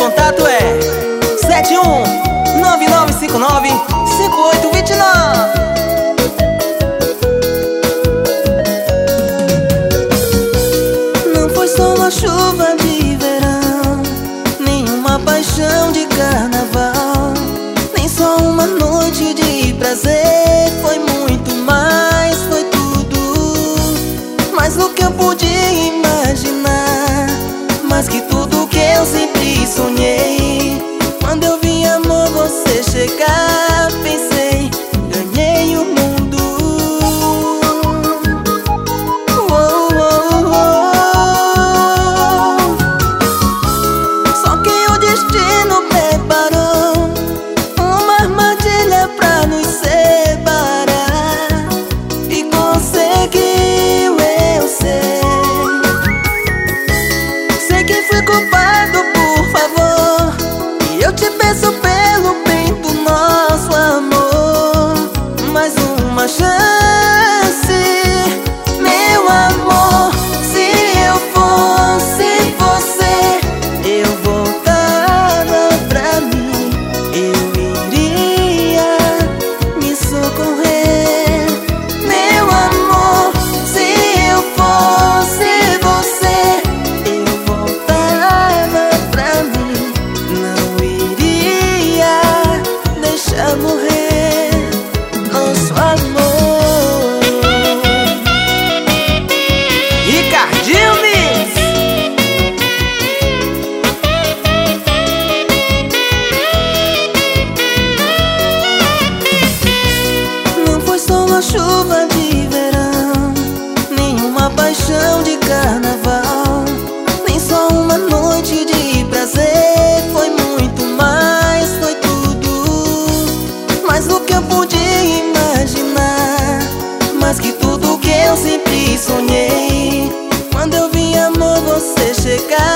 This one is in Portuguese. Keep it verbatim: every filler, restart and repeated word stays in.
contato é sete um nove nove cinco nove cinco oito dois nove. Não foi só uma chuva de verão, nenhuma paixão de carnaval, nem só uma noite de prazer. Foi muito mais, foi tudo mais do que eu podia imaginar, mais que tudo que eu sempre sonhei. Quando eu vi, amor, você chegar, pensei, ganhei o mundo. Oh, oh, oh. Só que o destino preparou uma armadilha pra nos separar, e conseguiu, eu sei. Sei que fui culpado, por favor, e eu te peço pelo bem do nosso amor, mais uma chance, meu amor. Se eu fosse você, eu voltava pra mim, eu iria me socorrer, meu amor. Se eu fosse você, eu voltava pra mim, não iria deixar morrer nosso amor. Ricardinho Mix. Não foi só uma chuva de verão, nenhuma paixão de carnaval, nem só uma noite de prazer. Foi muito mais, foi tudo mais do que eu podia imaginar, mais que tudo que eu sempre sonhei. Quando eu vi, amor, você chegar,